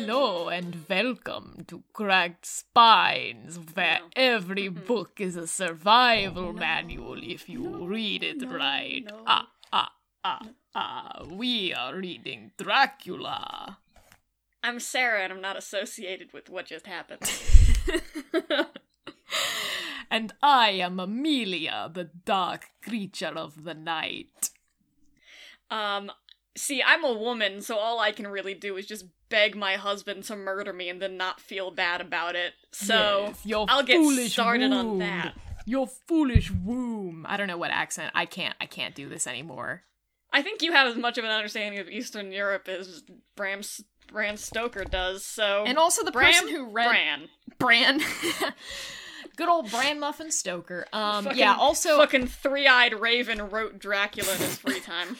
Hello and welcome to Cracked Spines, where every book is a survival manual if you read it right. We are reading Dracula. I'm Sarah and I'm not associated with what just happened. And I am Amelia, the dark creature of the night. See, I'm a woman, so all I can really do is just beg my husband to murder me and then not feel bad about it. So, yes, I'll get started on that. Your foolish womb. I don't know what accent. I can't do this anymore. I think you have as much of an understanding of Eastern Europe as Bram Stoker does, so... And also the person who read... Bran. Good old Bran Muffin Stoker. Fucking three-eyed raven wrote Dracula in his free time.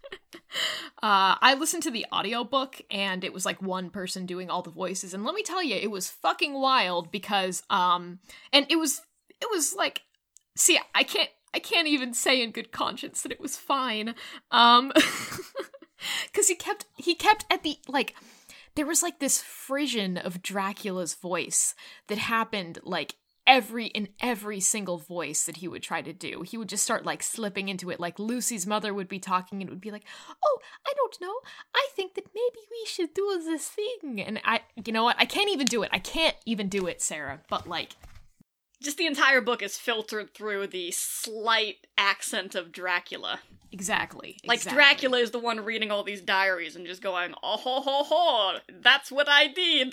I listened to the audiobook, and it was like one person doing all the voices, and let me tell you, it was fucking wild because, and it was like, see, I can't even say in good conscience that it was fine, because he kept at the, like, there was like this frisson of Dracula's voice that happened, like, in every single voice that he would try to do. He would just start, like, slipping into it, like Lucy's mother would be talking and it would be like, oh, I don't know, I think that maybe we should do this thing, and you know what, I can't even do it, Sarah, but, like... Just the entire book is filtered through the slight accent of Dracula. Exactly. Like, Dracula is the one reading all these diaries and just going, oh ho ho ho, that's what I did.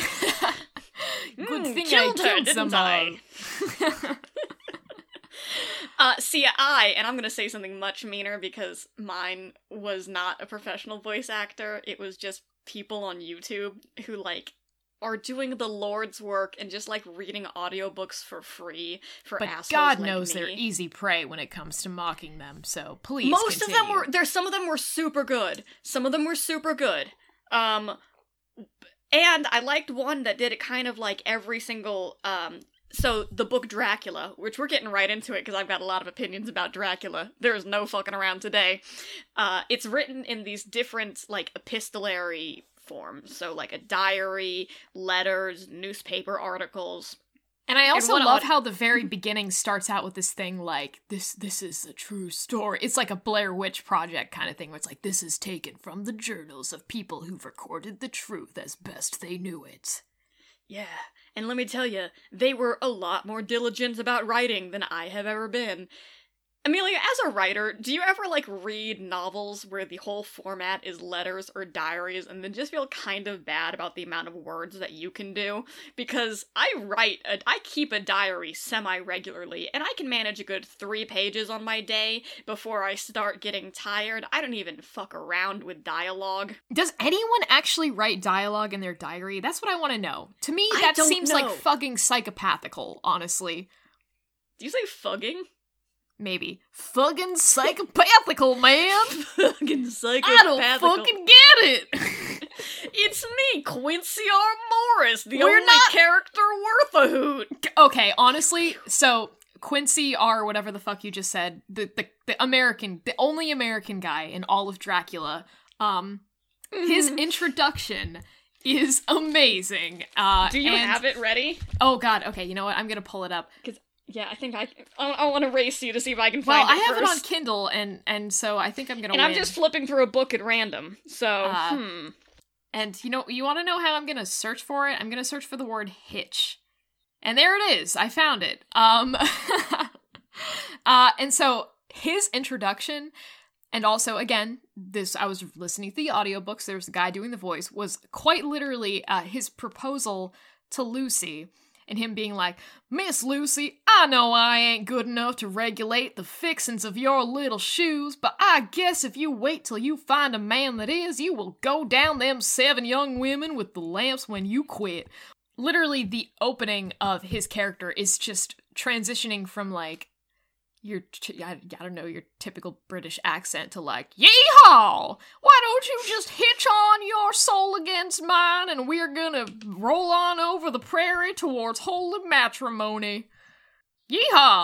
Good thing killed I her, killed didn't somebody. And I'm gonna say something much meaner because mine was not a professional voice actor, it was just people on YouTube who, like, are doing the Lord's work and just, like, reading audiobooks for free for assholes God like knows me. they're easy prey when it comes to mocking them, so please Most continue. of them were, some of them were super good. Some of them were super good. And I liked one that did it kind of like every single, so the book Dracula, which we're getting right into it because I've got a lot of opinions about Dracula. There is no fucking around today. It's written in these different, like, epistolary forms. So, like, a diary, letters, newspaper articles. And I also love how the very beginning starts out with this thing like, this is a true story. It's like a Blair Witch Project kind of thing where it's like, this is taken from the journals of people who've recorded the truth as best they knew it. Yeah, and let me tell you, they were a lot more diligent about writing than I have ever been. Amelia, as a writer, do you ever, like, read novels where the whole format is letters or diaries and then just feel kind of bad about the amount of words that you can do? Because I keep a diary semi-regularly, and I can manage a good 3 pages on my day before I start getting tired. I don't even fuck around with dialogue. Does anyone actually write dialogue in their diary? That's what I want to know. To me, that seems like fucking psychopathical, honestly. Do you say fugging? Maybe. Fucking psychopathical, man! Fucking psychopathical. I don't fucking get it! It's me, Quincy R. Morris, the only character worth a hoot! Okay, honestly, so Quincy R. whatever the fuck you just said, the only American guy in all of Dracula, his introduction is amazing. Do you have it ready? Oh god, okay, you know what, I'm gonna pull it up. Yeah, I think I want to race you to see if I can find it Well, I have first. it on Kindle, and so I think I'm gonna win. And I'm just flipping through a book at random, so, And, you know, you want to know how I'm gonna search for it? I'm gonna search for the word hitch. And there it is! I found it. And so, his introduction, and also, again, I was listening to the audiobooks, there was a guy doing the voice, was quite literally, his proposal to Lucy. And him being like, Miss Lucy, I know I ain't good enough to regulate the fixings of your little shoes, but I guess if you wait till you find a man that is, you will go down them 7 young women with the lamps when you quit. Literally, the opening of his character is just transitioning from, like, your typical British accent to, like, yeehaw! Why don't you just hitch on your soul against mine and we're gonna roll on over the prairie towards holy matrimony? Yeehaw!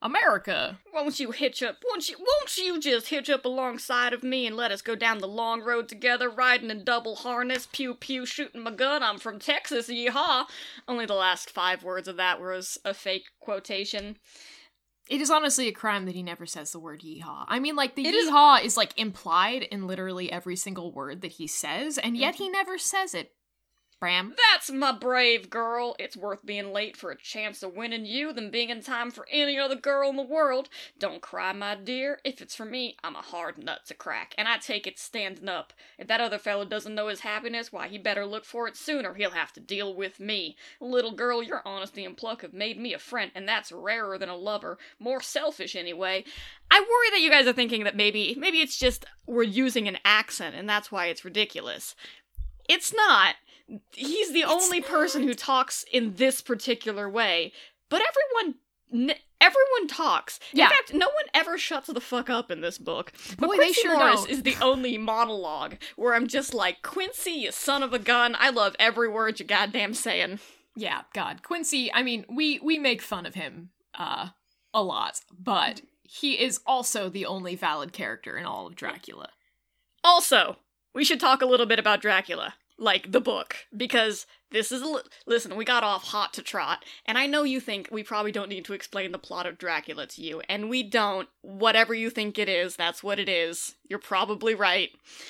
America. Won't you just hitch up alongside of me and let us go down the long road together, riding in double harness, pew pew, shooting my gun, I'm from Texas, yeehaw. Only the last 5 words of that was a fake quotation. It is honestly a crime that he never says the word yeehaw. I mean, like, the yeehaw is, like, implied in literally every single word that he says, and yet he never says it. Bram. That's my brave girl. It's worth being late for a chance of winning you than being in time for any other girl in the world. Don't cry, my dear. If it's for me, I'm a hard nut to crack, and I take it standing up. If that other fellow doesn't know his happiness, why, he better look for it sooner. He'll have to deal with me. Little girl, your honesty and pluck have made me a friend, and that's rarer than a lover. More selfish, anyway. I worry that you guys are thinking that maybe it's just we're using an accent, and that's why it's ridiculous. It's not. He's the only person who talks in this particular way, but everyone talks. Yeah. In fact, no one ever shuts the fuck up in this book. But Boy, Quincy they sure Morris don't. is the only monologue where I'm just like, Quincy, you son of a gun, I love every word you goddamn saying. Yeah, God. Quincy, I mean, we make fun of him a lot, but he is also the only valid character in all of Dracula. Also, we should talk a little bit about Dracula. Like, the book, because this is listen, we got off hot to trot, and I know you think we probably don't need to explain the plot of Dracula to you, and we don't. Whatever you think it is, that's what it is. You're probably right.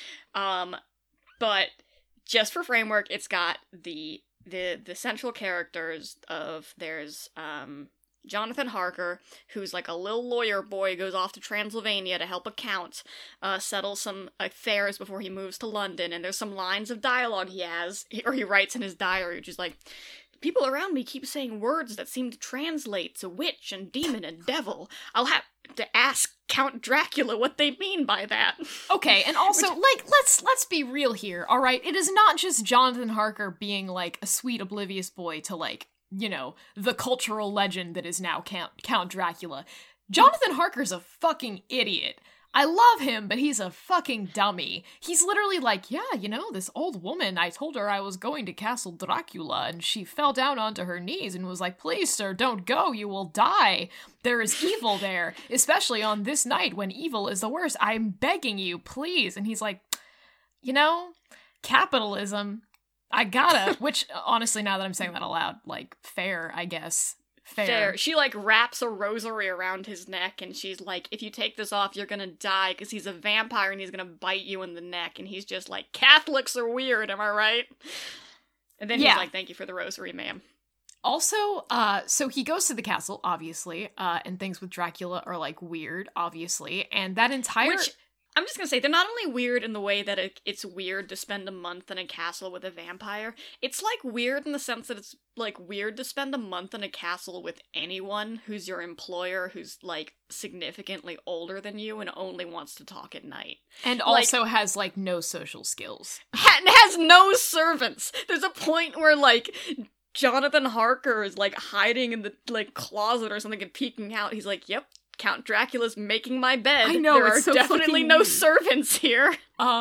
But just for framework, it's got the central characters of, there's Jonathan Harker, who's like a little lawyer boy, goes off to Transylvania to help a count settle some affairs before he moves to London, and there's some lines of dialogue he writes in his diary, which is like, people around me keep saying words that seem to translate to witch and demon and devil. I'll have to ask Count Dracula what they mean by that. Okay, and also, like, let's be real here, alright? It is not just Jonathan Harker being, like, a sweet, oblivious boy to, like, you know, the cultural legend that is now Count Dracula. Jonathan Harker's a fucking idiot. I love him, but he's a fucking dummy. He's literally like, yeah, you know, this old woman, I told her I was going to Castle Dracula, and she fell down onto her knees and was like, please, sir, don't go, you will die. There is evil there, especially on this night when evil is the worst. I'm begging you, please. And he's like, you know, capitalism, I gotta, which, honestly, now that I'm saying that aloud, like, fair, I guess. Fair. She, like, wraps a rosary around his neck, and she's like, if you take this off, you're gonna die, because he's a vampire, and he's gonna bite you in the neck, and he's just like, Catholics are weird, am I right? And then he's like, thank you for the rosary, ma'am. Also, so he goes to the castle, obviously, and things with Dracula are, like, weird, obviously, and that entire... Which, I'm just gonna say, they're not only weird in the way that it's weird to spend a month in a castle with a vampire, it's, like, weird in the sense that it's, like, weird to spend a month in a castle with anyone who's your employer, who's, like, significantly older than you and only wants to talk at night. And also has, like, no social skills. And has no servants! There's a point where, like, Jonathan Harker is, like, hiding in the, like, closet or something and peeking out. He's like, yep, Count Dracula's making my bed. I know, there it's are so definitely no weird. servants here.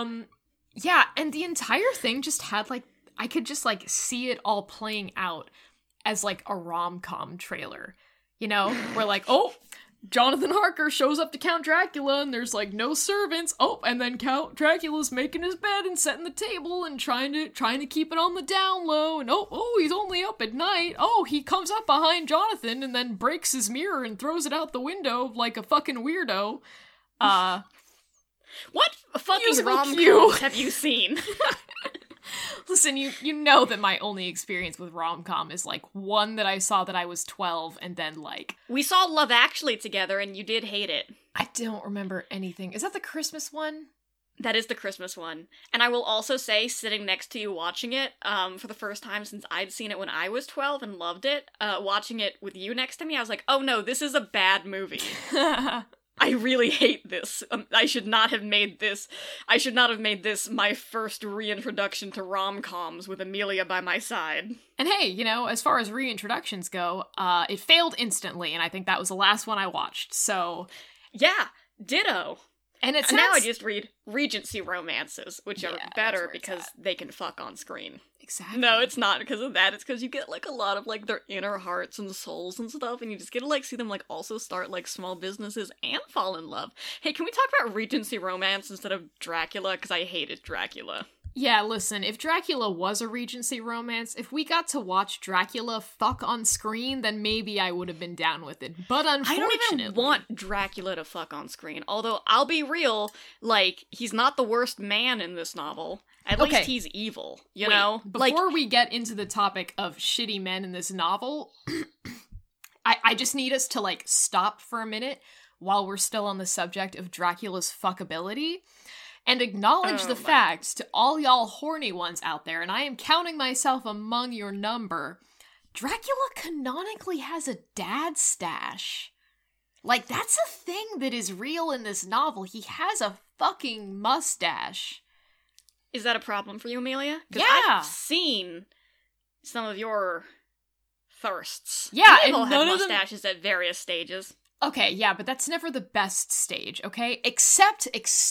Yeah, and the entire thing just had, like, I could just, like, see it all playing out as, like, a rom-com trailer, you know? Where, like, oh, Jonathan Harker shows up to Count Dracula, and there's, like, no servants. Oh, and then Count Dracula's making his bed and setting the table and trying to keep it on the down low, and oh, he's only up at night. Oh, he comes up behind Jonathan and then breaks his mirror and throws it out the window like a fucking weirdo. What fucking Musical rom-coms cue. have you seen? Listen, you know that my only experience with rom-com is, like, one that I saw that I was 12, and then, like... We saw Love Actually together, and you did hate it. I don't remember anything. Is that the Christmas one? That is the Christmas one. And I will also say, sitting next to you watching it, for the first time since I'd seen it when I was 12 and loved it, watching it with you next to me, I was like, oh no, this is a bad movie. I really hate this. I should not have made this my first reintroduction to rom-coms with Amelia by my side. And hey, you know, as far as reintroductions go, it failed instantly, and I think that was the last one I watched, so... Yeah, ditto. And it's now I just read Regency romances, which are better because at. they can fuck on screen. Exactly. No, it's not because of that. It's because you get, like, a lot of, like, their inner hearts and souls and stuff, and you just get to, like, see them, like, also start, like, small businesses and fall in love. Hey, can we talk about Regency romance instead of Dracula? Because I hated Dracula. Yeah, listen, if Dracula was a Regency romance, if we got to watch Dracula fuck on screen, then maybe I would have been down with it. But unfortunately... I don't even want Dracula to fuck on screen. Although, I'll be real, like, he's not the worst man in this novel. At least he's evil, you know? Before we get into the topic of shitty men in this novel, I just need us to, like, stop for a minute while we're still on the subject of Dracula's fuckability. And acknowledge the fact to all y'all horny ones out there, and I am counting myself among your number, Dracula canonically has a dad stash. Like, that's a thing that is real in this novel. He has a fucking mustache. Is that a problem for you, Amelia? Yeah. I've seen some of your thirsts. Yeah, and and none of them had mustaches at various stages. Okay, yeah, but that's never the best stage, okay? Except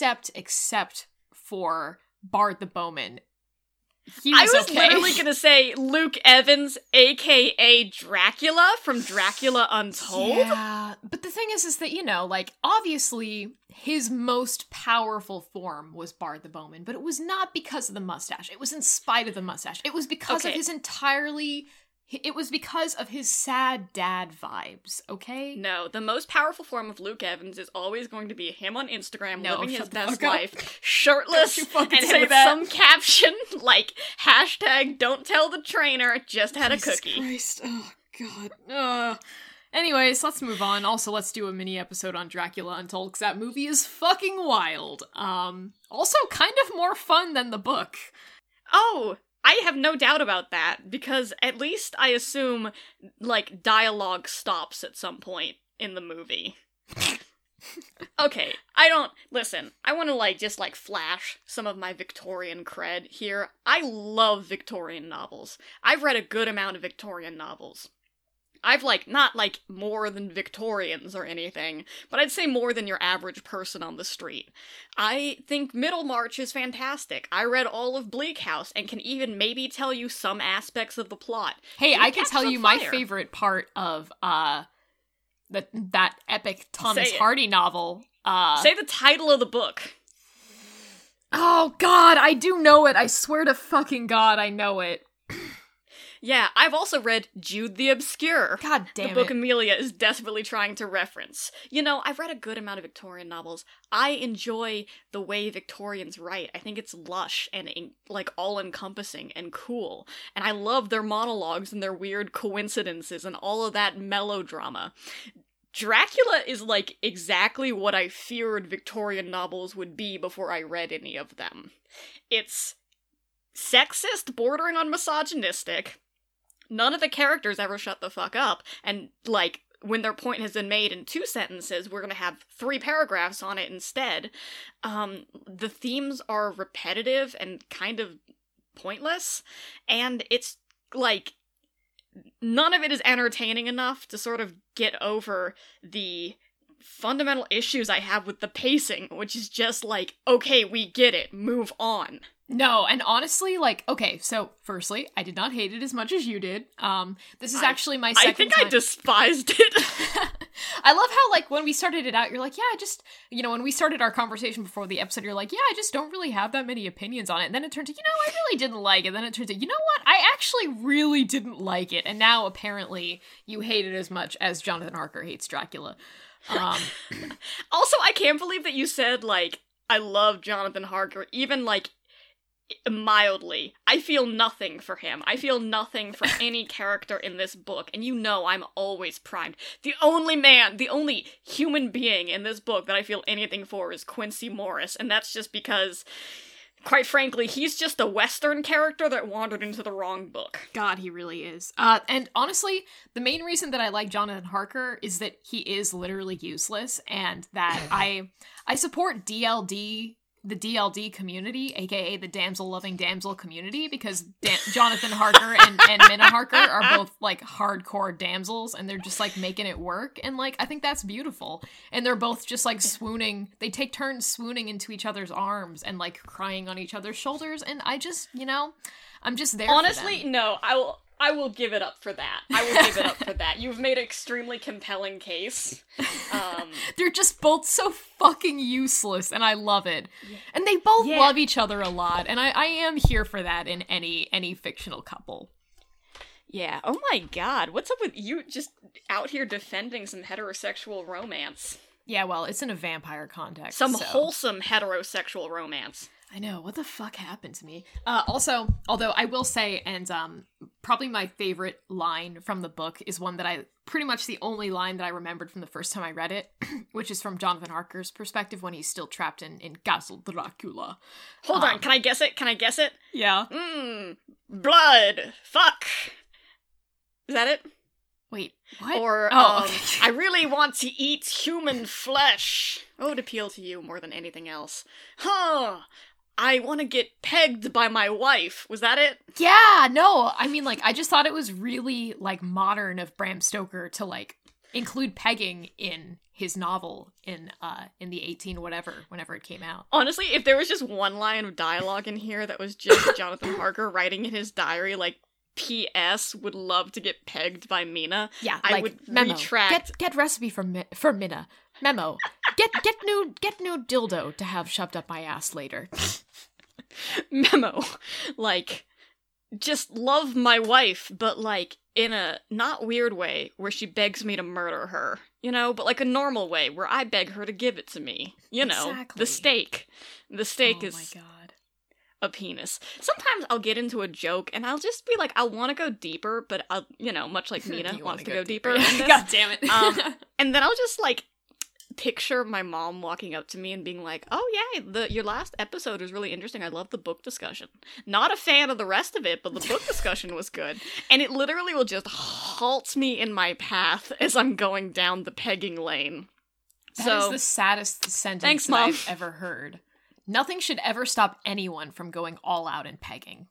for Bard the Bowman. I was literally gonna say Luke Evans, aka Dracula from Dracula Untold. Yeah, but the thing is that, you know, like, obviously, his most powerful form was Bard the Bowman, but it was not because of the mustache. It was in spite of the mustache. It was because of It was because of his sad dad vibes, okay? No, the most powerful form of Luke Evans is always going to be him on Instagram living his best life, shirtless, and with some caption like, #don't tell the trainer, just had a cookie. Christ. Oh, God. Anyways, let's move on. Also, let's do a mini episode on Dracula Untold, because that movie is fucking wild. Also kind of more fun than the book. Oh! I have no doubt about that, because at least I assume, like, dialogue stops at some point in the movie. Okay, listen, I want to, like, just, like, flash some of my Victorian cred here. I love Victorian novels. I've read a good amount of Victorian novels. I've, like, not, like, more than Victorians or anything, but I'd say more than your average person on the street. I think Middlemarch is fantastic. I read all of Bleak House and can even maybe tell you some aspects of the plot. Hey, I can tell you my favorite part of, that epic Thomas Hardy novel. Say the title of the book. Oh, God, I do know it. I swear to fucking God, I know it. Yeah, I've also read Jude the Obscure. God damn it. The book Amelia is desperately trying to reference. You know, I've read a good amount of Victorian novels. I enjoy the way Victorians write. I think it's lush and, like, all-encompassing and cool. And I love their monologues and their weird coincidences and all of that melodrama. Dracula is, like, exactly what I feared Victorian novels would be before I read any of them. It's sexist, bordering on misogynistic. None of the characters ever shut the fuck up, and, like, when their point has been made in 2 sentences, we're gonna have 3 paragraphs on it instead. The themes are repetitive and kind of pointless, and it's, like, none of it is entertaining enough to sort of get over the fundamental issues I have with the pacing, which is just like, okay, we get it, move on. No, and honestly, like, okay, so, firstly, I did not hate it as much as you did. This is actually my second time. I despised it. I love how, like, when we started it out, you're like, yeah, I just, you know, when we started our conversation before the episode, you're like, yeah, I just don't really have that many opinions on it. And then it turns out, you know, I really didn't like it. Then it turns out, you know what? I actually really didn't like it. And now, apparently, you hate it as much as Jonathan Harker hates Dracula. Also, I can't believe that you said, like, I love Jonathan Harker, even, like, mildly. I feel nothing for him. I feel nothing for any character in this book, and you know I'm always primed. The only human being in this book that I feel anything for is Quincy Morris, and that's just because, quite frankly, he's just a Western character that wandered into the wrong book. God, he really is. And honestly, the main reason that I like Jonathan Harker is that he is literally useless, and that I support DLD the DLD community, aka the damsel-loving damsel community, because Jonathan Harker and Minna Harker are both, like, hardcore damsels, and they're just, like, making it work, and, like, I think that's beautiful. And they're both just, like, swooning. They take turns swooning into each other's arms and, like, crying on each other's shoulders, and I just, you know, I'm just there Honestly, for them. no, I will give it up for that. I will give it up for that. You've made an extremely compelling case. They're just both so fucking useless, and I love it. And they both love each other a lot, and I am here for that in any fictional couple. Yeah, oh my god, what's up with you just out here defending some heterosexual romance? Yeah, well, it's in a vampire context. Some so. wholesome heterosexual romance. I know, what the fuck happened to me? Also, although I will say, and probably my favorite line from the book is one that pretty much the only line that I remembered from the first time I read it, which is from Jonathan Harker's perspective when he's still trapped in Castle Dracula. Hold on, can I guess it? Yeah. Blood! Fuck! Is that it? Wait, what? Or, okay. I really want to eat human flesh. Oh, it would appeal to you more than anything else. Huh! I want to get pegged by my wife. Was that it? Yeah, no. I mean, like, I just thought it was really, like, modern of Bram Stoker to, like, include pegging in his novel in the 18 whatever, whenever it came out. Honestly, if there was just one line of dialogue in here that was just Jonathan Harker writing in his diary, like, P.S. would love to get pegged by Mina. Yeah, I like, would memo. retract. Get recipe for Mina. Memo. Get new dildo to have shoved up my ass later. Memo. Like, just love my wife, but like in a not weird way where she begs me to murder her. You know, but like a normal way where I beg her to give it to me. You know, exactly. The steak. The steak is my god. a penis. Sometimes I'll get into a joke and I'll just be like, I want to go deeper, but I'll, you know, much like Mina wants to go deeper. In this. God damn it. And then I'll just like picture my mom walking up to me and being like, oh yeah, your last episode was really interesting. I love the book discussion. Not a fan of the rest of it, but the book discussion was good. And it literally will just halt me in my path as I'm going down the pegging lane. That is the saddest sentence that I've ever heard. Nothing should ever stop anyone from going all out in pegging.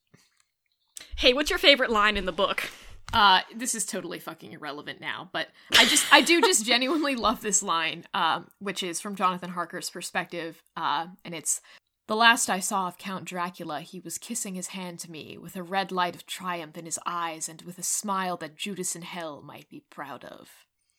Hey, what's your favorite line in the book? This is totally fucking irrelevant now, but I do just genuinely love this line, which is from Jonathan Harker's perspective, and it's, "The last I saw of Count Dracula, he was kissing his hand to me, with a red light of triumph in his eyes, and with a smile that Judas in hell might be proud of."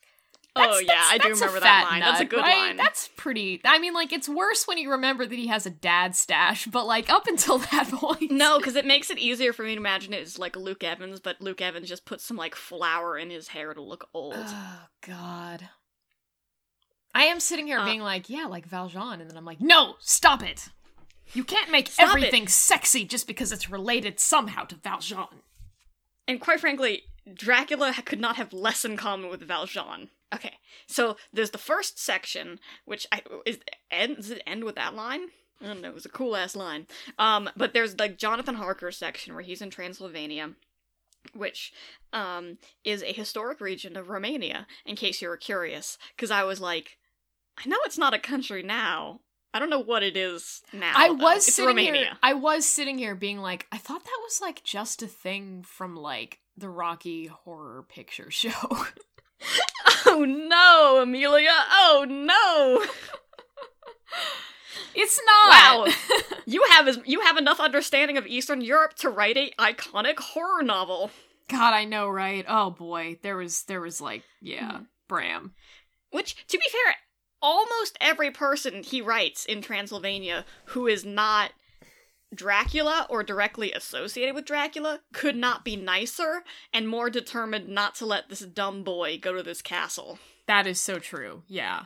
I do remember that line. That's a good line. That's pretty... I mean, like, it's worse when you remember that he has a dad stash, but, like, up until that point... No, because it makes it easier for me to imagine it as, like, Luke Evans, but Luke Evans just puts some, like, flour in his hair to look old. Oh, God. I am sitting here being like, yeah, like Valjean, and then I'm like, no, stop it! You can't make everything sexy just because it's related somehow to Valjean. And quite frankly, Dracula could not have less in common with Valjean. Okay, so there's the first section, which does it end with that line? I don't know, it was a cool-ass line. But there's, like, Jonathan Harker section where he's in Transylvania, which is a historic region of Romania, in case you were curious. Because I was like, I know it's not a country now. I don't know what it is now. It's Romania. I was sitting here being like, I thought that was, like, just a thing from, like, the Rocky Horror Picture Show. Oh no, Amelia! Oh no! It's not! Wow! You have enough understanding of Eastern Europe to write a iconic horror novel. God, I know, right? Oh boy, there was like, Bram. Which, to be fair, almost every person he writes in Transylvania who is not Dracula or directly associated with Dracula could not be nicer and more determined not to let this dumb boy go to this castle. That is so true. Yeah.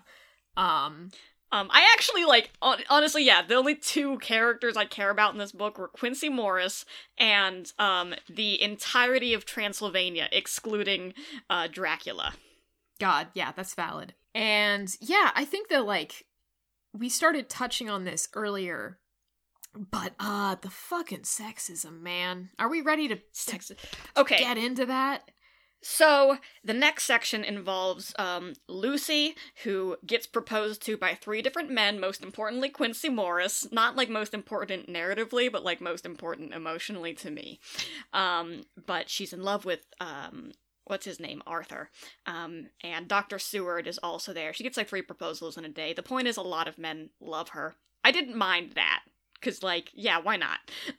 I actually, like, honestly, yeah, the only two characters I care about in this book were Quincy Morris and the entirety of Transylvania, excluding Dracula. God, yeah, that's valid. And yeah, I think that, like, we started touching on this earlier. But, the fucking sexism, man. Are we ready to Okay. get into that? So, the next section involves Lucy, who gets proposed to by 3 different men, most importantly Quincy Morris. Not, like, most important narratively, but, like, most important emotionally to me. But she's in love with, what's his name? Arthur. And Dr. Seward is also there. She gets, like, 3 proposals in a day. The point is a lot of men love her. I didn't mind that, because, like, yeah, why not?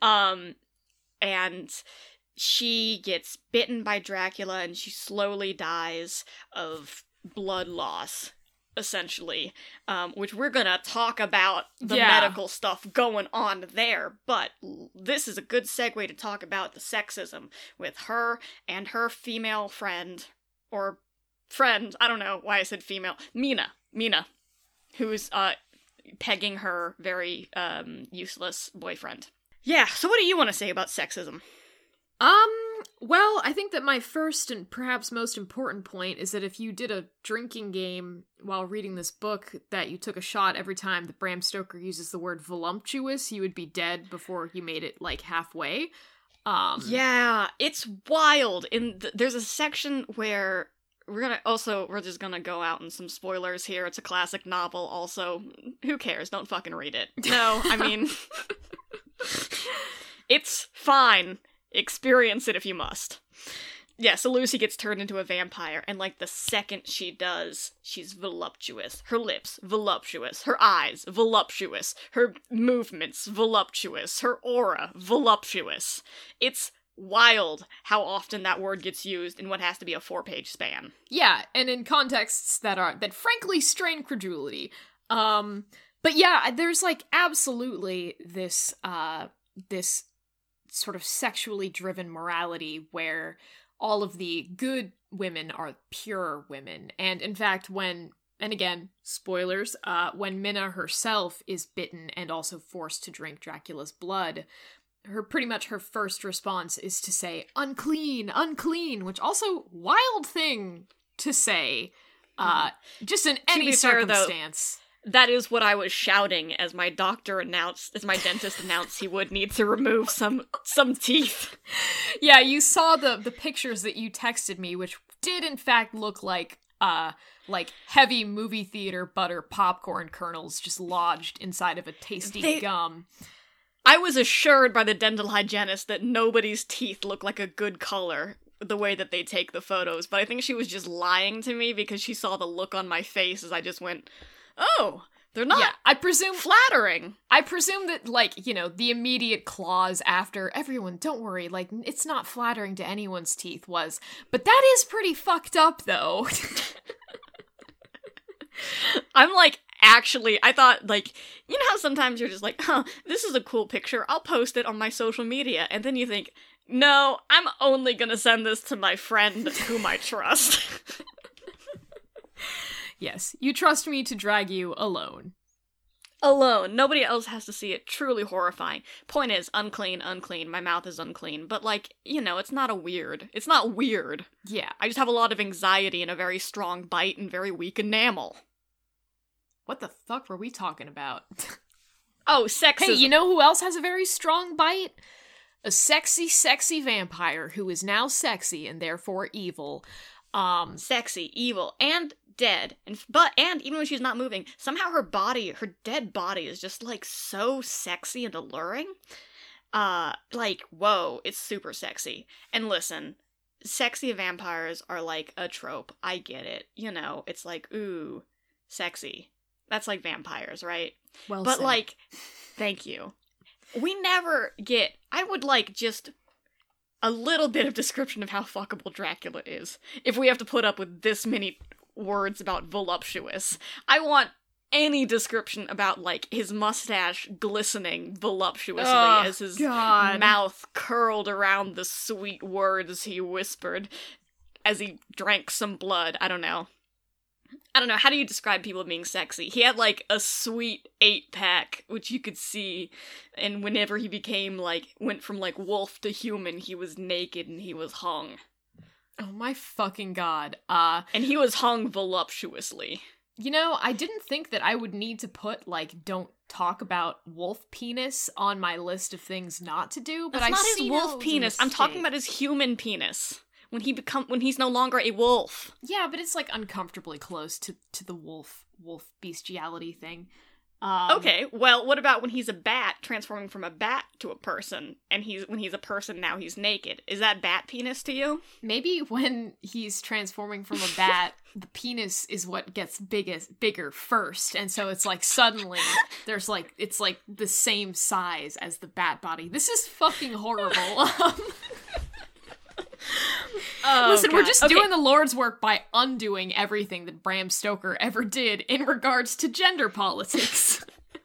And she gets bitten by Dracula and she slowly dies of blood loss, essentially, which we're gonna talk about the medical stuff going on there, but this is a good segue to talk about the sexism with her and her female friend, or friend, I don't know why I said female, Mina, who's pegging her very useless boyfriend. Yeah, so what do you want to say about sexism? Well, I think that my first and perhaps most important point is that if you did a drinking game while reading this book that you took a shot every time that Bram Stoker uses the word voluptuous, you would be dead before you made it, like, halfway. Yeah, it's wild. There's a section where we're just gonna go out in some spoilers here. It's a classic novel, also. Who cares? Don't fucking read it. No, I mean... It's fine. Experience it if you must. Yeah, so Lucy gets turned into a vampire, and, like, the second she does, she's voluptuous. Her lips, voluptuous. Her eyes, voluptuous. Her movements, voluptuous. Her aura, voluptuous. It's wild how often that word gets used in what has to be a 4-page span. Yeah, and in contexts that frankly strain credulity. But yeah, there's, like, absolutely this sort of sexually driven morality where all of the good women are pure women. And in fact, and again, spoilers, when Minna herself is bitten and also forced to drink Dracula's blood, pretty much her first response is to say, unclean, unclean, which also, wild thing to say, just in any circumstance. That is what I was shouting as my dentist announced he would need to remove some teeth. Yeah, you saw the pictures that you texted me, which did in fact look like heavy movie theater butter popcorn kernels just lodged inside of a tasty gum. I was assured by the dental hygienist that nobody's teeth look like a good color the way that they take the photos, but I think she was just lying to me because she saw the look on my face as I just went, oh, they're not. Yeah, I presume flattering. I presume that, like, you know, the immediate clause after everyone, don't worry, like, it's not flattering to anyone's teeth was, but that is pretty fucked up, though. I'm like, actually, I thought, like, you know how sometimes you're just like, this is a cool picture, I'll post it on my social media, and then you think, no, I'm only gonna send this to my friend whom I trust. Yes, you trust me to drag you alone. Alone. Nobody else has to see it. Truly horrifying. Point is, unclean. My mouth is unclean. But, like, you know, it's not weird. Yeah. I just have a lot of anxiety and a very strong bite and very weak enamel. What the fuck were we talking about? Oh, sexism. Hey, you know who else has a very strong bite? A sexy, sexy vampire who is now sexy and therefore evil. Sexy, evil, and dead, and even when she's not moving, somehow her dead body is just, like, so sexy and alluring. Like, whoa, it's super sexy. And listen, sexy vampires are like a trope. I get it. You know, it's like, ooh, sexy. That's like vampires, right? Well but said. Like, thank you. We never get, I would like just a little bit of description of how fuckable Dracula is. If we have to put up with this many words about voluptuous. I want any description about, like, his mustache glistening voluptuously as his mouth curled around the sweet words he whispered as he drank some blood. I don't know. How do you describe people being sexy? He had, like, a sweet 8-pack, which you could see, and whenever he became, like, went from, like, wolf to human, he was naked and he was hung. Oh my fucking god. And he was hung voluptuously. You know, I didn't think that I would need to put, like, don't talk about wolf penis on my list of things not to do, but That's I not see his wolf penis. I'm talking about his human penis. when he's no longer a wolf. Yeah, but it's like uncomfortably close to the wolf bestiality thing. Okay, well, what about when he's a bat transforming from a bat to a person, and when he's a person now he's naked? Is that bat penis to you? Maybe when he's transforming from a bat, the penis is what gets bigger first, and so it's like suddenly there's like it's like the same size as the bat body. This is fucking horrible. Listen, God. We're just doing the Lord's work by undoing everything that Bram Stoker ever did in regards to gender politics.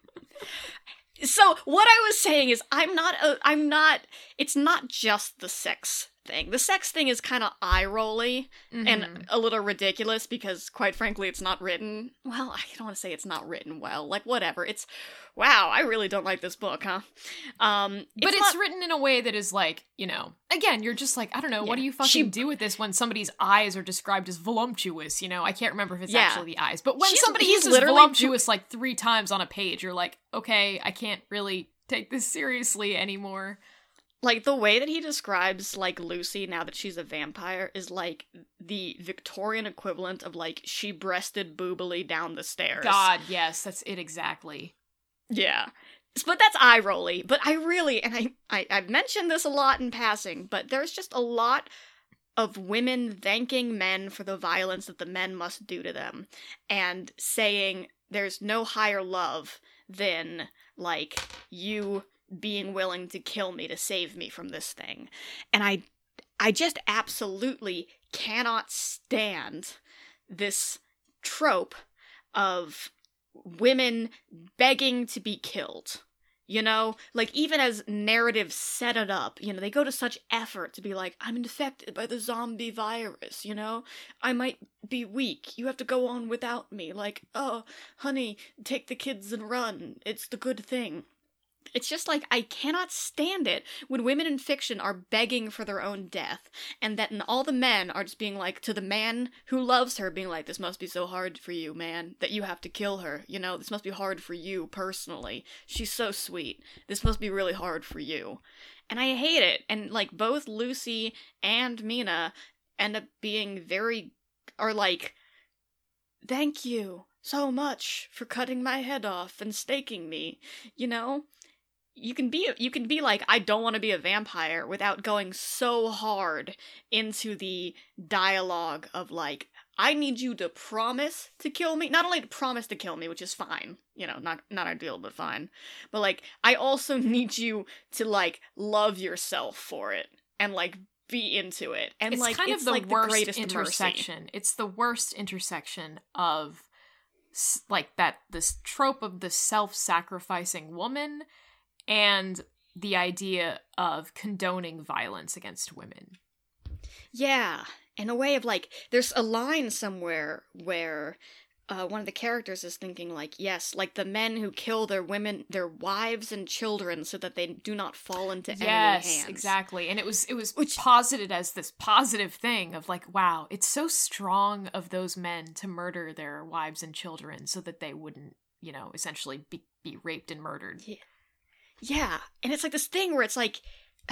So what I was saying is it's not just the sex thing. The sex thing is kind of eye-rolly and a little ridiculous because, quite frankly, it's not written... Well, I don't want to say it's not written well. Like, whatever. It's... Wow, I really don't like this book, huh? But it's written in a way that is like, you know... Again, you're just like, I don't know, what do you fucking do with this when somebody's eyes are described as voluptuous, you know? I can't remember if it's actually the eyes. But when somebody uses voluptuous like 3 times on a page, you're like, okay, I can't really take this seriously anymore. Like, the way that he describes, like, Lucy, now that she's a vampire, is, like, the Victorian equivalent of, like, she breasted boobily down the stairs. God, yes, that's it exactly. Yeah. But that's eye-rolly. But I really, and I've mentioned this a lot in passing, but there's just a lot of women thanking men for the violence that the men must do to them, and saying there's no higher love than, like, you... being willing to kill me to save me from this thing. And I just absolutely cannot stand this trope of women begging to be killed. You know? Like, even as narratives set it up, you know, they go to such effort to be like, I'm infected by the zombie virus, you know? I might be weak. You have to go on without me. Like, oh, honey, take the kids and run. It's the good thing. It's just like, I cannot stand it when women in fiction are begging for their own death, and that all the men are just being like, to the man who loves her, being like, this must be so hard for you, man, that you have to kill her, you know, this must be hard for you, personally. She's so sweet. This must be really hard for you. And I hate it, and, like, both Lucy and Mina end up being are like, thank you so much for cutting my head off and staking me, you know? You can be like, I don't want to be a vampire without going so hard into the dialogue of like, I need you to promise to kill me. Not only to promise to kill me, which is fine, you know, not ideal, but fine. But like, I also need you to like love yourself for it and like be into it. And it's like, kind it's of the like worst the greatest intersection. mercy. It's the worst intersection of like this trope of the self-sacrificing woman and the idea of condoning violence against women. Yeah, in a way of like, there's a line somewhere where one of the characters is thinking like, yes, like the men who kill their wives and children so that they do not fall into enemy hands. Yes, exactly. And it was posited as this positive thing of like, wow, it's so strong of those men to murder their wives and children so that they wouldn't, you know, essentially be raped and murdered. Yeah, and it's like this thing where it's like,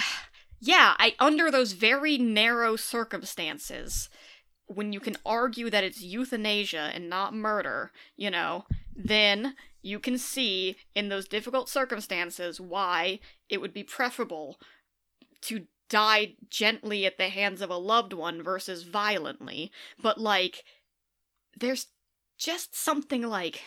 yeah, under those very narrow circumstances, when you can argue that it's euthanasia and not murder, you know, then you can see in those difficult circumstances why it would be preferable to die gently at the hands of a loved one versus violently. But, like, there's just something, like,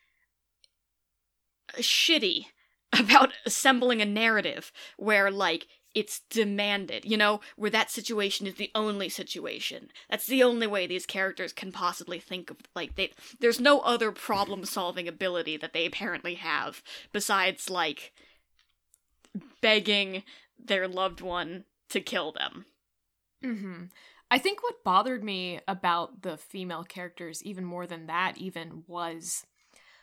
shitty about assembling a narrative where, like, it's demanded, you know, where that situation is the only situation. That's the only way these characters can possibly think of, like, there's no other problem-solving ability that they apparently have besides, like, begging their loved one to kill them. Mm-hmm. I think what bothered me about the female characters even more than that even was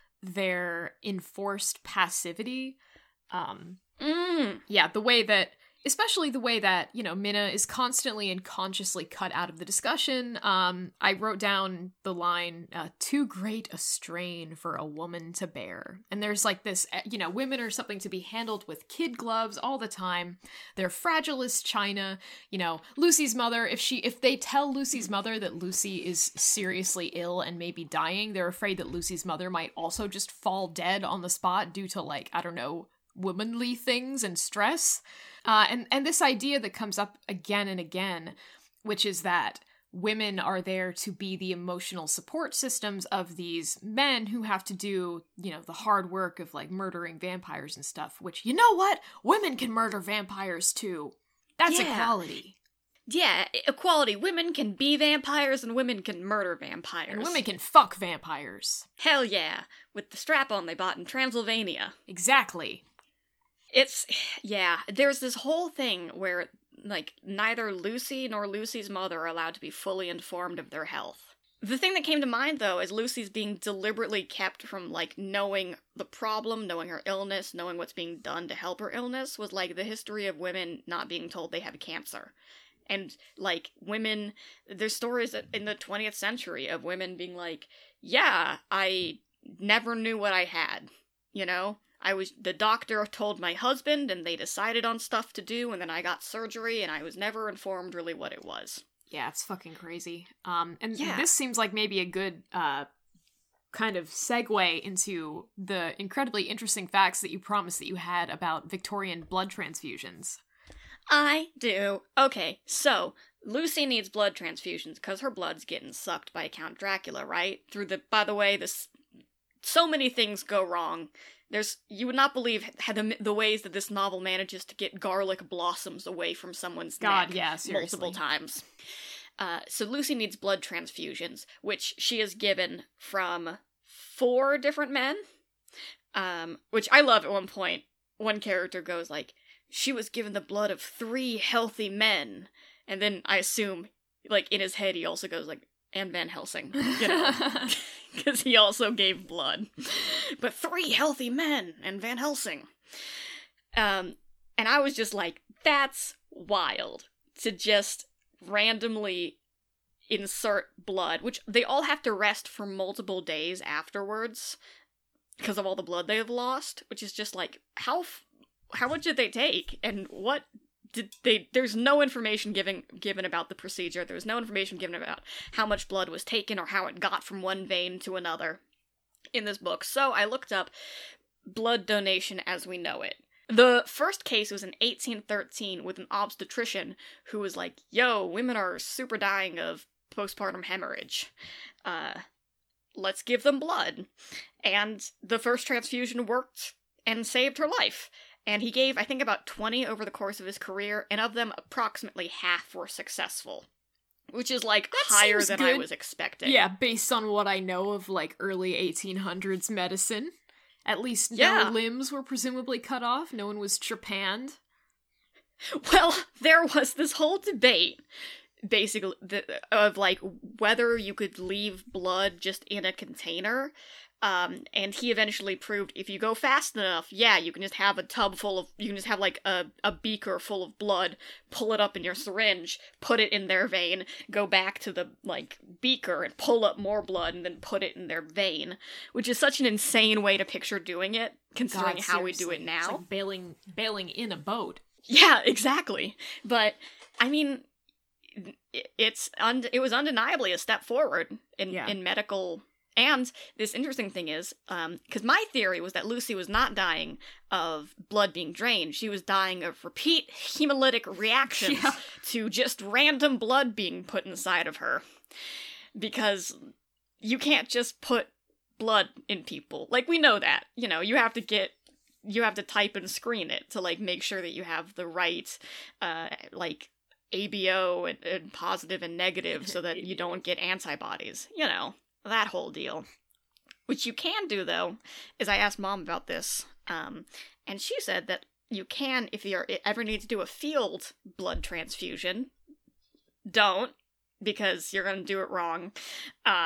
their enforced passivity. Yeah, the way that Especially the way that, Minna is constantly and consciously cut out of the discussion. I wrote down the line, too great a strain for a woman to bear. And there's like this, women are something to be handled with kid gloves all the time. They're fragile as china. Lucy's mother, if they tell Lucy's mother that Lucy is seriously ill and maybe dying, they're afraid that Lucy's mother might also just fall dead on the spot due to, like, I don't know, womanly things and stress. And this idea that comes up again and again, which is that women are there to be the emotional support systems of these men who have to do, the hard work of, like, murdering vampires and stuff, which, you know what? Women can murder vampires too. That's equality. Yeah, equality. Women can be vampires and women can murder vampires. And women can fuck vampires. Hell yeah. With the strap-on they bought in Transylvania. Exactly. There's this whole thing where, like, neither Lucy nor Lucy's mother are allowed to be fully informed of their health. The thing that came to mind, though, is Lucy's being deliberately kept from, like, knowing the problem, knowing her illness, knowing what's being done to help her illness, was, like, the history of women not being told they have cancer. And, like, women, there's stories in the 20th century of women being like, yeah, I never knew what I had, the doctor told my husband and they decided on stuff to do and then I got surgery and I was never informed really what it was. Yeah, it's fucking crazy. This seems like maybe a good kind of segue into the incredibly interesting facts that you promised that you had about Victorian blood transfusions. I do. Okay, so Lucy needs blood transfusions because her blood's getting sucked by Count Dracula, right? By the way, so many things go wrong. You would not believe the ways that this novel manages to get garlic blossoms away from someone's neck multiple times. So Lucy needs blood transfusions, which she is given from 4 different men, which I love. At one point, one character goes like, she was given the blood of 3 healthy men, and then I assume, like, in his head he also goes like, and Van Helsing, because he also gave blood. But 3 healthy men and Van Helsing. And I was just like, that's wild to just randomly insert blood, which they all have to rest for multiple days afterwards because of all the blood they have lost, which is just like, how much did they take? And what there's no information given about the procedure. There's no information given about how much blood was taken or how it got from one vein to another in this book. So I looked up blood donation as we know it. The first case was in 1813 with an obstetrician who was like, yo, women are super dying of postpartum hemorrhage. Let's give them blood. And the first transfusion worked and saved her life. And he gave, I think, about 20 over the course of his career, and of them, approximately half were successful. Which is, like, higher than I was expecting. Yeah, based on what I know of, like, early 1800s medicine. At least no limbs were presumably cut off. No one was trepanned. Well, there was this whole debate, basically, of, like, whether you could leave blood just in a container. And he eventually proved if you go fast enough, you can just have you can just have like a beaker full of blood, pull it up in your syringe, put it in their vein, go back to the, like, beaker and pull up more blood and then put it in their vein, which is such an insane way to picture doing it, considering how we do it now. It's like bailing in a boat. Yeah, exactly. But, I mean, it was undeniably a step forward in medical. And this interesting thing is, because my theory was that Lucy was not dying of blood being drained. She was dying of repeat hemolytic reactions to just random blood being put inside of her. Because you can't just put blood in people. Like, we know that. You have to type and screen it to, like, make sure that you have the right, like, ABO and positive and negative so that you don't get antibodies. That whole deal. Which you can do, though, is I asked Mom about this, and she said that you can, if you ever need to do a field blood transfusion, don't, because you're going to do it wrong.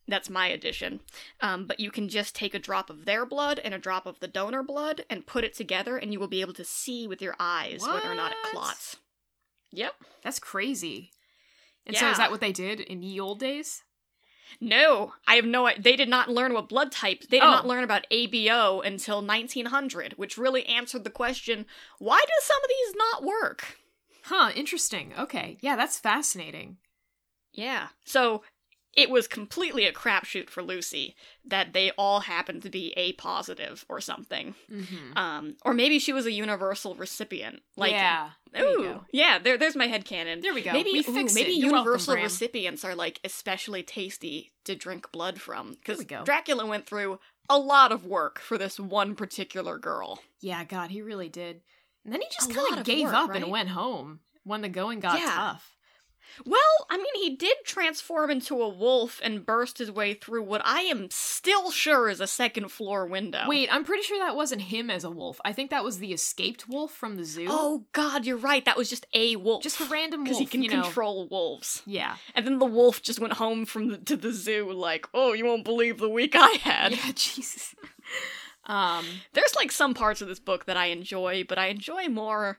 That's my addition. But you can just take a drop of their blood and a drop of the donor blood and put it together, and you will be able to see with your eyes whether or not it clots. Yep. That's crazy. And Yeah. so is that what they did in ye old days? No, I have no. They did not learn what blood type. They did Oh. not learn about ABO until 1900, which really answered the question: why do some of these not work? Huh, interesting. Okay. Yeah, that's fascinating. Yeah. So it was completely a crapshoot for Lucy that they all happened to be A positive or something. Mm-hmm. Or maybe she was a universal recipient. Like, yeah. There you ooh, go. yeah. There's my headcanon. There we go. Maybe We fixed maybe it. You're welcome, universal Bram. recipients are like especially tasty to drink blood from There because we go. Dracula went through a lot of work for this one particular girl. Yeah, God, he really did. And then he just A kind lot of of gave work, up right? and went home when the going got Yeah. tough. Well, I mean, he did transform into a wolf and burst his way through what I am still sure is a second floor window. Wait, I'm pretty sure that wasn't him as a wolf. I think that was the escaped wolf from the zoo. Oh God, you're right. That was just a wolf. Just a random wolf. because he can you know. control wolves. Yeah. And then the wolf just went home to the zoo like, oh, you won't believe the week I had. Yeah, Jesus. There's like some parts of this book that I enjoy, but I enjoy more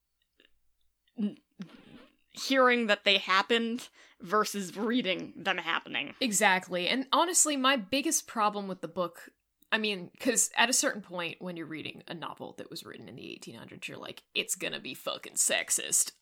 hearing that they happened versus reading them happening. Exactly. And honestly, my biggest problem with the book, I mean, because at a certain point when you're reading a novel that was written in the 1800s, you're like, it's gonna be fucking sexist.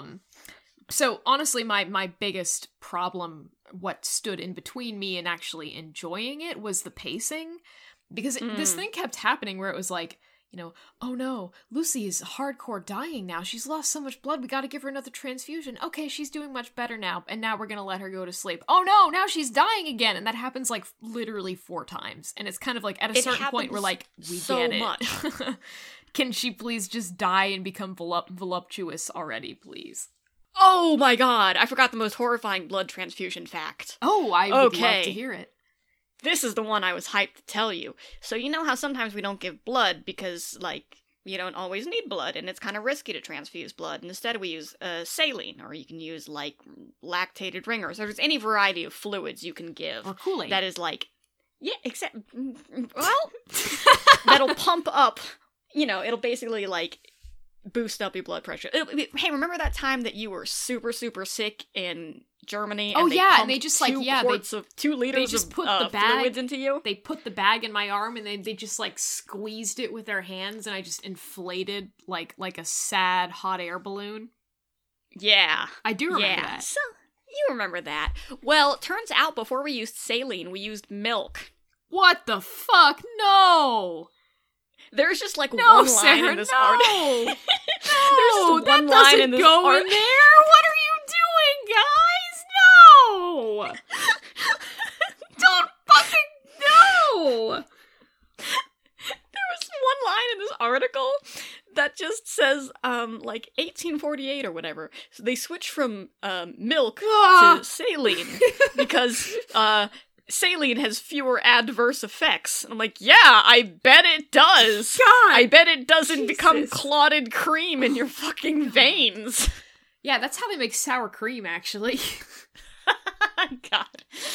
So honestly, my biggest problem, what stood in between me and actually enjoying it, was the pacing. Because this thing kept happening where it was like, you know, oh no, Lucy is hardcore dying now. She's lost so much blood. We gotta give her another transfusion. Okay, she's doing much better now. And now we're gonna let her go to sleep. Oh no, now she's dying again. And that happens like literally 4 times. And it's kind of like at a certain point we're like, we so get it. much. Can she please just die and become voluptuous already, please? Oh my God, I forgot the most horrifying blood transfusion fact. Oh, I would love Okay. to hear it. This is the one I was hyped to tell you. So you know how sometimes we don't give blood because, like, you don't always need blood, and it's kind of risky to transfuse blood, and instead we use saline, or you can use, like, lactated ringers, or there's any variety of fluids you can give. Or Kool-Aid. That is, like, yeah, except, well, that'll pump up, you know, it'll basically, like, boost up your blood pressure. Hey, remember that time that you were super, super sick in Germany? Oh, and yeah, and pumped they just, like, 2 yeah, quarts of 2 liters just of put the bag- fluids into you? They put the bag in my arm and they just like squeezed it with their hands and I just inflated like a sad hot air balloon. Yeah. I do remember Yeah. that. So, you remember that. Well, turns out before we used saline, we used milk. What the fuck? No! There's just like No, one Sarah, line in this no! article. No, There's just that one doesn't line in this go art- in there! What are you doing, guys? No! Don't fucking no! There was one line in this article that just says, like 1848 or whatever. So they switched from milk Ah. to saline because saline has fewer adverse effects. And I'm like, yeah, I bet it does. God! I bet it doesn't become Jesus. clotted cream in your fucking veins. Yeah, that's how they make sour cream, actually. God.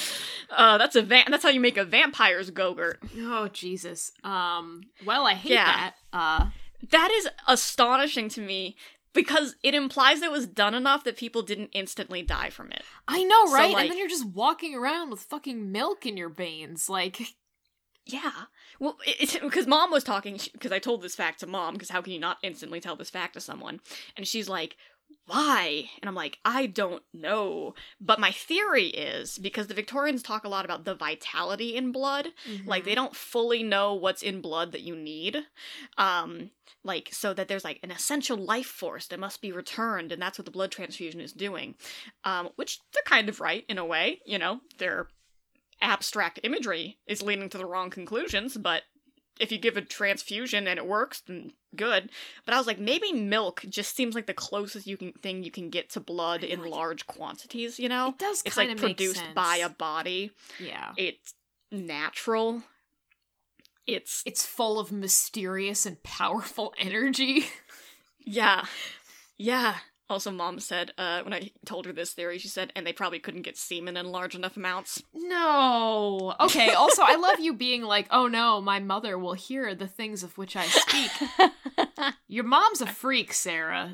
That's how you make a vampire's Go-Gurt. Oh, Jesus. Well, I hate Yeah. that. That is astonishing to me because it implies it was done enough that people didn't instantly die from it. I know, So, right? like- And then you're just walking around with fucking milk in your veins, like... Yeah. Well, because Mom was talking, because I told this fact to Mom, because how can you not instantly tell this fact to someone? And she's like, why? And I'm like, I don't know. But my theory is because the Victorians talk a lot about the vitality in blood. Like, they don't fully know what's in blood that you need. Like, so that there's, like, an essential life force that must be returned, and that's what the blood transfusion is doing. Which they're kind of right, in a way. You know, their abstract imagery is leading to the wrong conclusions, but if you give a transfusion and it works, then good. But I was like, maybe milk just seems like the closest thing you can get to blood in large quantities, you know? It does It's kind like of make produced sense. by a body. Yeah. It's natural. It's full of mysterious and powerful energy. yeah. Yeah. Also, Mom said, when I told her this theory, she said, and they probably couldn't get semen in large enough amounts. No. Okay, also, I love you being like, oh no, my mother will hear the things of which I speak. Your mom's a freak, Sarah.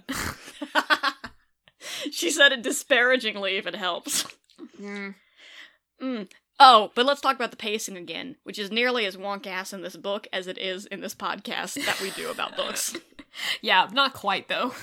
She said it disparagingly, if it helps. Mm. Oh, but let's talk about the pacing again, which is nearly as wonk-ass in this book as it is in this podcast that we do about books. Yeah, not quite, though.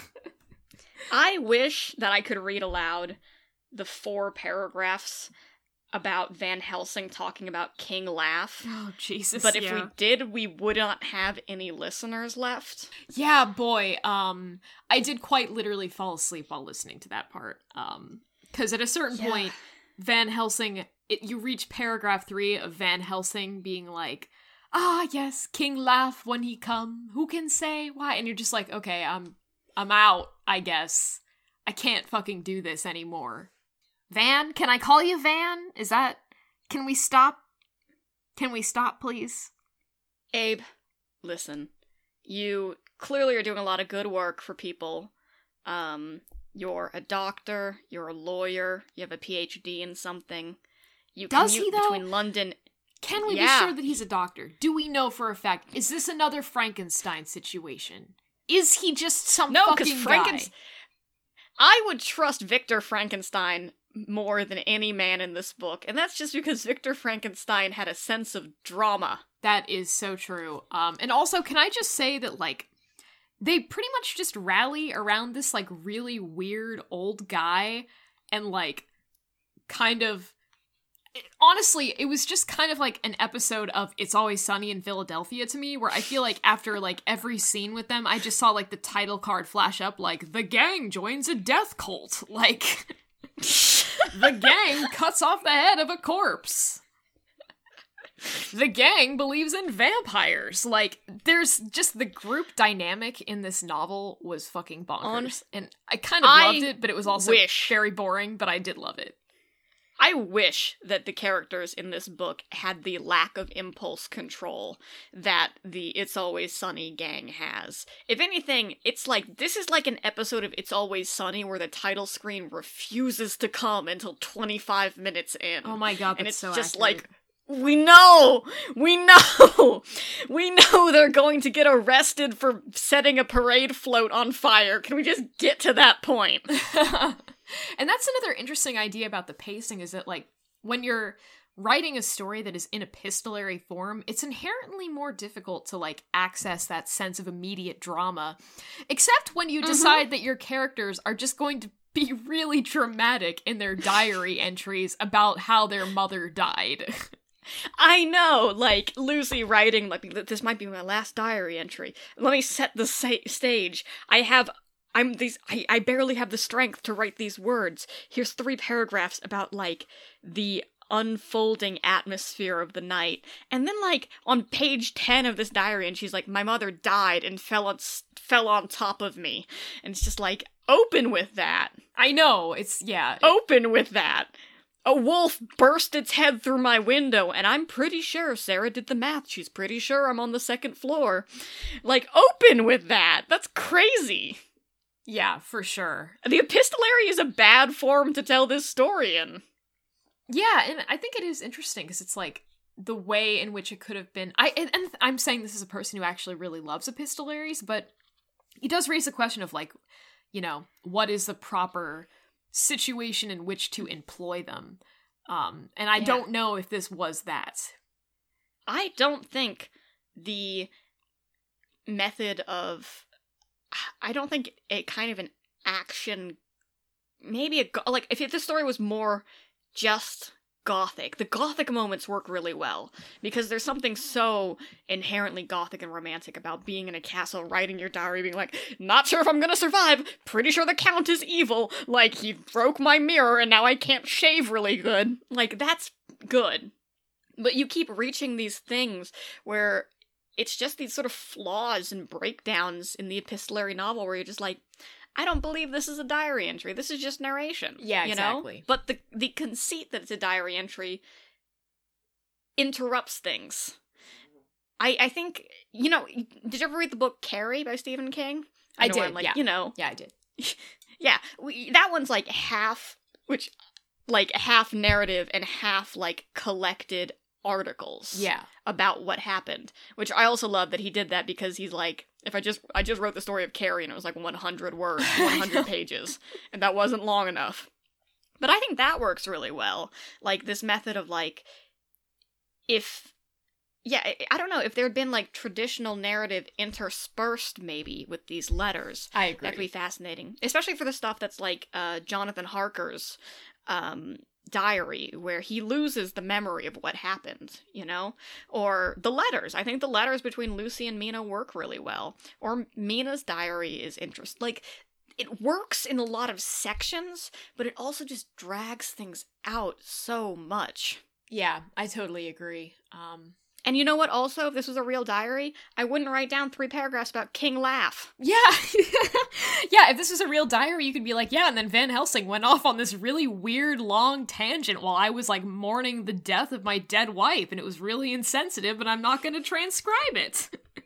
I wish that I could read aloud the 4 paragraphs about Van Helsing talking about King Laugh. Oh, Jesus, But if we did, we would not have any listeners left. Yeah, boy, I did quite literally fall asleep while listening to that part. Because at a certain point, Van Helsing, you reach paragraph 3 of Van Helsing being like, ah, yes, King Laugh when he come, who can say why? And you're just like, okay, I'm out, I guess. I can't fucking do this anymore. Van? Can I call you Van? Can we stop? Can we stop, please? Abe, listen. You clearly are doing a lot of good work for people. You're a doctor, you're a lawyer, you have a PhD in something. You Does he, though? Between London... Can we be sure that he's a doctor? Do we know for a fact? Is this another Frankenstein situation? Is he just some fucking guy? I would trust Victor Frankenstein more than any man in this book, and that's just because Victor Frankenstein had a sense of drama. That is so true. And also, can I just say that, like, they pretty much just rally around this, like, really weird old guy, and, like, kind of... Honestly, it was just kind of like an episode of It's Always Sunny in Philadelphia to me, where I feel like after, like, every scene with them, I just saw, like, the title card flash up, like, the gang joins a death cult. Like, the gang cuts off the head of a corpse. The gang believes in vampires. Like, there's just the group dynamic in this novel was fucking bonkers. And I kind of loved it, but it was also very boring, but I did love it. I wish that the characters in this book had the lack of impulse control that the It's Always Sunny gang has. If anything, it's like, this is like an episode of It's Always Sunny where the title screen refuses to come until 25 minutes in. Oh my god, that's and it's so just accurate. like, we know they're going to get arrested for setting a parade float on fire. Can we just get to that point? And that's another interesting idea about the pacing, is that, like, when you're writing a story that is in epistolary form, it's inherently more difficult to, like, access that sense of immediate drama. Except when you decide that your characters are just going to be really dramatic in their diary entries about how their mother died. I know, like, Lucy writing, like, this might be my last diary entry. Let me set the stage. I barely have the strength to write these words. Here's 3 paragraphs about, like, the unfolding atmosphere of the night. And then, like, on page 10 of this diary, and she's like, my mother died and fell on top of me. And it's just like, open with that. I know, Open with that. A wolf burst its head through my window, and I'm pretty sure Sarah did the math. She's pretty sure I'm on the 2nd floor. Like, open with that. That's crazy. Yeah, for sure. The epistolary is a bad form to tell this story in. Yeah, and I think it is interesting because it's like the way in which it could have been. And I'm saying this as a person who actually really loves epistolaries, but it does raise the question of, like, you know, what is the proper situation in which to employ them? And I don't know if this was that. I don't think the method of... I don't think a kind of an action, maybe like, if this story was more just gothic, the gothic moments work really well, because there's something so inherently gothic and romantic about being in a castle, writing your diary, being like, not sure if I'm gonna survive, pretty sure the Count is evil, like, he broke my mirror and now I can't shave really good. Like, that's good. But you keep reaching these things where it's just these sort of flaws and breakdowns in the epistolary novel where you're just like, I don't believe this is a diary entry. This is just narration. Yeah, you exactly. know? But the conceit that it's a diary entry interrupts things. I think, you know, did you ever read the book Carrie by Stephen King? I did, I'm like, yeah. you know. Yeah, I did. Yeah, that one's like half, half narrative and half like collected articles. Yeah. About what happened, which I also love that he did that because he's like, if I just wrote the story of Carrie and it was like 100 words, 100 pages, and that wasn't long enough. But I think that works really well. Like this method of like, I don't know, if there had been like traditional narrative interspersed maybe with these letters. I agree. That'd be fascinating. Especially for the stuff that's like Jonathan Harker's diary, where he loses the memory of what happened, you know? Or the letters. I think the letters between Lucy and Mina work really well. Or Mina's diary is interesting. Like, it works in a lot of sections, but it also just drags things out so much. Yeah, I totally agree. And you know what, also, if this was a real diary, I wouldn't write down 3 paragraphs about King Laugh. Yeah. Yeah, if this was a real diary, you could be like, yeah, and then Van Helsing went off on this really weird, long tangent while I was, like, mourning the death of my dead wife, and it was really insensitive, but I'm not going to transcribe it.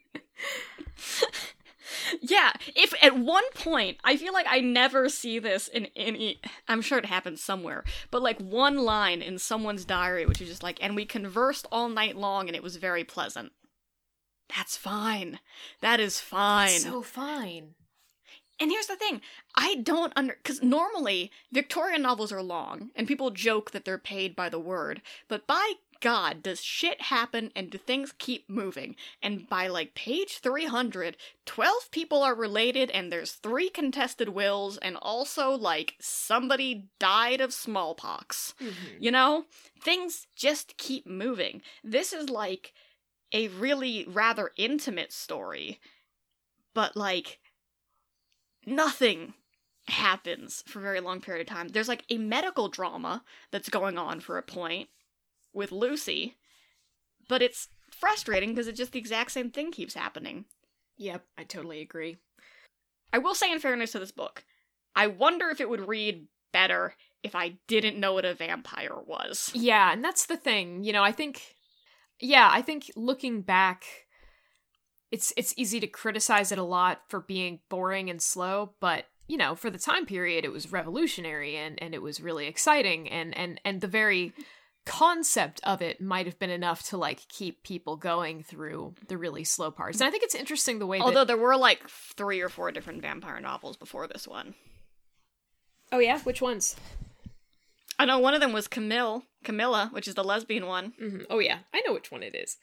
Yeah, if at one point, I feel like I never see this in any, I'm sure it happens somewhere, but like one line in someone's diary, which is just like, and we conversed all night long and it was very pleasant. That's fine. That is fine. That's so fine. And here's the thing, I don't because normally Victorian novels are long, and people joke that they're paid by the word, but by God, does shit happen and do things keep moving? And by like page 300, 12 people are related and there's 3 contested wills and also like somebody died of smallpox. Mm-hmm. You know? Things just keep moving. This is like a really rather intimate story, but like nothing happens for a very long period of time. There's like a medical drama that's going on for a point with Lucy, but it's frustrating because it's just the exact same thing keeps happening. Yep, I totally agree. I will say in fairness to this book, I wonder if it would read better if I didn't know what a vampire was. Yeah, and that's the thing. You know, I think looking back, it's easy to criticize it a lot for being boring and slow, but you know, for the time period, it was revolutionary and it was really exciting, and the very concept of it might have been enough to like keep people going through the really slow parts. And I think it's interesting the way although there were like 3 or 4 different vampire novels before this one. Oh yeah? Which ones? I know one of them was Camilla, which is the lesbian one. Mm-hmm. Oh yeah, I know which one it is.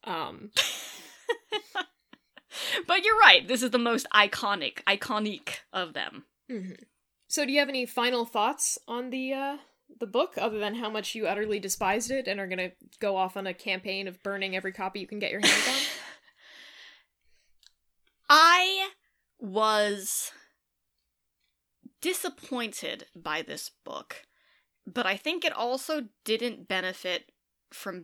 But you're right, this is the most iconic of them. Mm-hmm. So do you have any final thoughts on the book, other than how much you utterly despised it and are gonna go off on a campaign of burning every copy you can get your hands on? I was disappointed by this book, but I think it also didn't benefit from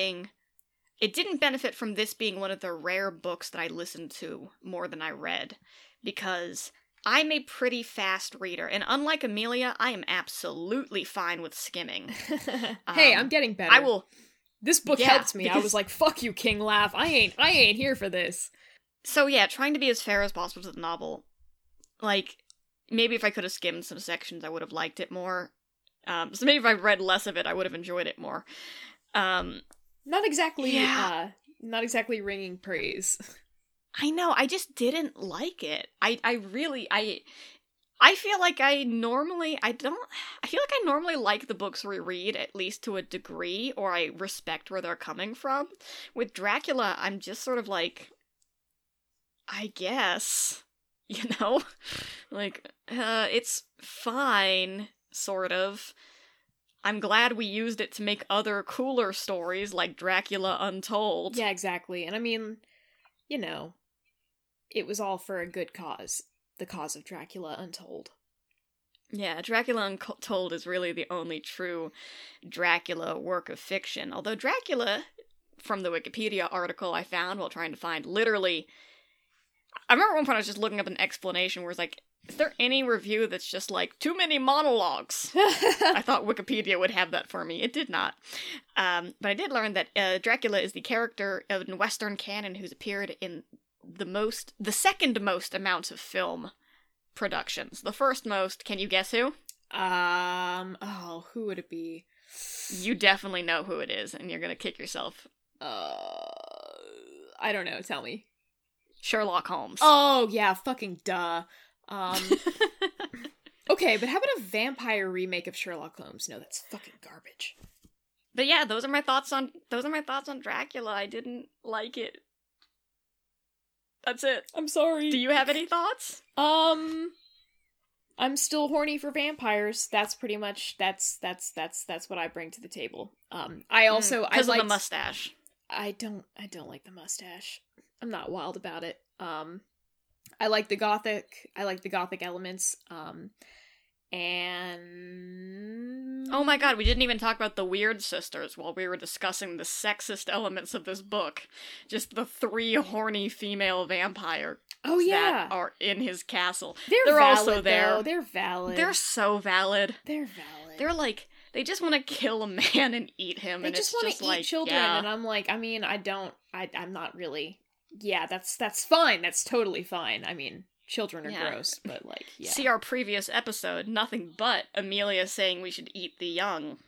this being one of the rare books that I listened to more than I read, because I'm a pretty fast reader, and unlike Amelia, I am absolutely fine with skimming. Hey, I'm getting better. I will. This book helped me. I was like, "Fuck you, King Laugh. I ain't here for this." So yeah, trying to be as fair as possible to the novel. Like, maybe if I could have skimmed some sections, I would have liked it more. So maybe if I read less of it, I would have enjoyed it more. Not exactly ringing praise. I know, I just didn't like it. I feel like I normally like the books we read, at least to a degree, or I respect where they're coming from. With Dracula, I'm just sort of like, I guess, you know? Like, it's fine, sort of. I'm glad we used it to make other cooler stories like Dracula Untold. Yeah, exactly. And I mean, you know, it was all for a good cause. The cause of Dracula Untold. Yeah, Dracula Untold is really the only true Dracula work of fiction. Although Dracula, from the Wikipedia article I found while trying to find, literally... I remember at one point I was just looking up an explanation where it's like, is there any review that's just like, too many monologues? I thought Wikipedia would have that for me. It did not. But I did learn that Dracula is the character in Western canon who's appeared in the second most amounts of film productions. The first most, can you guess who? Who would it be? You definitely know who it is, and you're gonna kick yourself. I don't know, tell me. Sherlock Holmes. Oh, yeah, fucking duh. Okay, but how about a vampire remake of Sherlock Holmes? No, that's fucking garbage. But yeah, those are my thoughts on Dracula. I didn't like it. That's it. I'm sorry. Do you have any thoughts? I'm still horny for vampires. That's pretty much that's what I bring to the table. I also because of the mustache. I don't like the mustache. I'm not wild about it. I like the gothic elements. And oh my god, we didn't even talk about the Weird Sisters while we were discussing the sexist elements of this book. Just the 3 horny female vampires that are in his castle. They're valid, also there. Though. They're valid. They're so valid. They're valid. They're like, they just want to kill a man and eat him. They and just want to eat children, and I'm like, I mean, I'm not really. Yeah, that's fine. That's totally fine. I mean, children are gross, but like, yeah. See our previous episode, nothing but Amelia saying we should eat the young.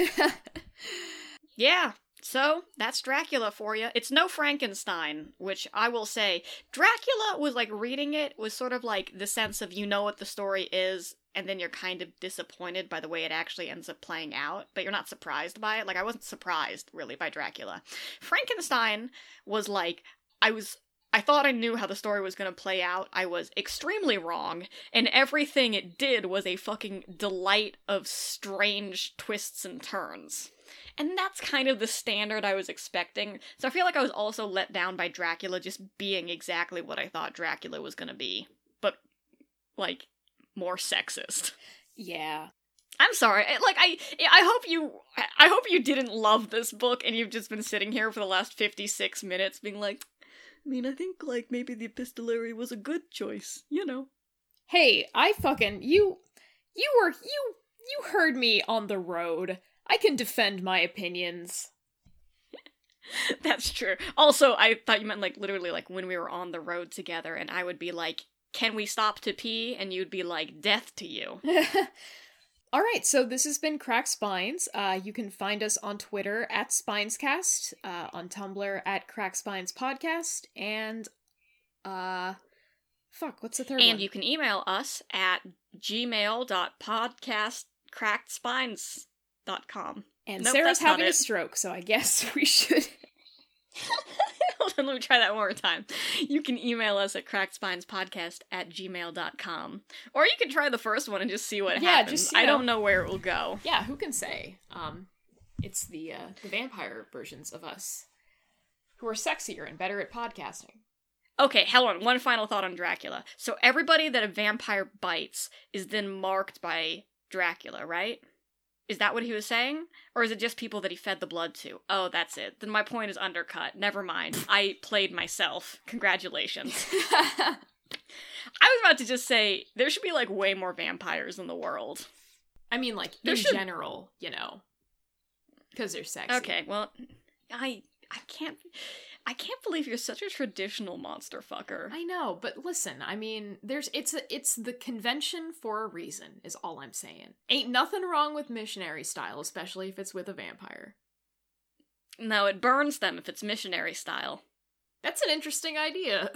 Yeah, so that's Dracula for you. It's no Frankenstein, which I will say, Dracula was like, reading it was sort of like the sense of you know what the story is, and then you're kind of disappointed by the way it actually ends up playing out, but you're not surprised by it. Like, I wasn't surprised, really, by Dracula. Frankenstein was like, I thought I knew how the story was going to play out. I was extremely wrong, and everything it did was a fucking delight of strange twists and turns. And that's kind of the standard I was expecting. So I feel like I was also let down by Dracula just being exactly what I thought Dracula was going to be. But, like, more sexist. Yeah. I'm sorry. Like, I hope you didn't love this book and you've just been sitting here for the last 56 minutes being like, I mean, I think, like, maybe the epistolary was a good choice, you know. Hey, I fucking, you heard me on the road. I can defend my opinions. That's true. Also, I thought you meant, like, literally, like, when we were on the road together, and I would be like, can we stop to pee? And you'd be like, death to you. Alright, so this has been Cracked Spines. You can find us on Twitter at SpinesCast, on Tumblr at Cracked Spines Podcast, and, what's the third one? And you can email us at gmail.podcastcrackedspines.com. And nope, Sarah's having a stroke, so I guess we should... Hold on, let me try that one more time. You can email us at crackspines@gmail.com. Or you can try the first one and just see what happens. Just, I don't know where it will go. Yeah, who can say? It's the vampire versions of us who are sexier and better at podcasting. Okay, hold on. One final thought on Dracula. So everybody that a vampire bites is then marked by Dracula, right? Is that what he was saying? Or is it just people that he fed the blood to? Oh, that's it. Then my point is undercut. Never mind. I played myself. Congratulations. I was about to just say, there should be, like, way more vampires in the world. I mean, like, in general, you know. Because they're sexy. Okay, well, I can't believe you're such a traditional monster fucker. I know, but listen, I mean, it's the convention for a reason, is all I'm saying. Ain't nothing wrong with missionary style, especially if it's with a vampire. No, it burns them if it's missionary style. That's an interesting idea.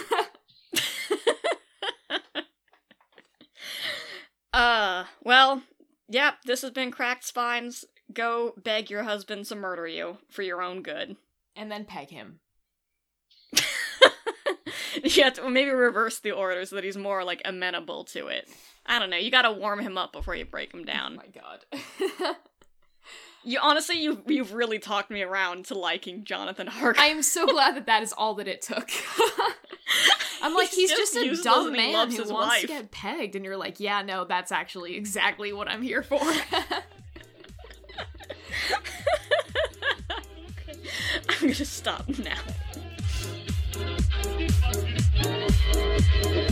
Well, yep, this has been Cracked Spines. Go beg your husband to murder you for your own good. And then peg him. Yeah, maybe reverse the order so that he's more, like, amenable to it. I don't know, you gotta warm him up before you break him down. Oh my god. You've really talked me around to liking Jonathan Harker. I am so glad that is all that it took. I'm like, he's just a dumb man who wants to get pegged, and you're like, yeah, no, that's actually exactly what I'm here for. I'm gonna stop now.